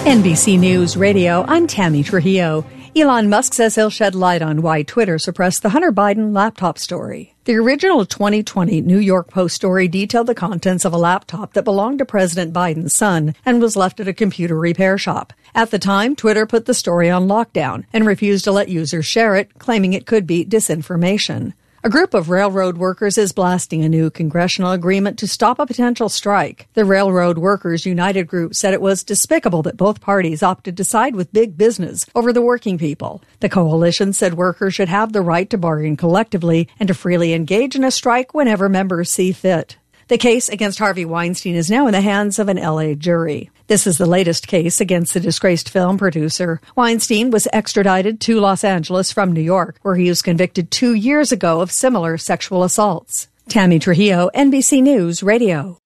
NBC News Radio, I'm Tammy Trujillo. Elon Musk says he'll shed light on why Twitter suppressed the Hunter Biden laptop story. The original 2020 New York Post story detailed the contents of a laptop that belonged to President Biden's son and was left at a computer repair shop. At the time, Twitter put the story on lockdown and refused to let users share it, claiming it could be disinformation. A group of railroad workers is blasting a new congressional agreement to stop a potential strike. The Railroad Workers United group said it was despicable that both parties opted to side with big business over the working people. The coalition said workers should have the right to bargain collectively and to freely engage in a strike whenever members see fit. The case against Harvey Weinstein is now in the hands of an L.A. jury. This is the latest case against the disgraced film producer. Weinstein was extradited to Los Angeles from New York, where he was convicted 2 years ago of similar sexual assaults. Tammy Trujillo, NBC News Radio.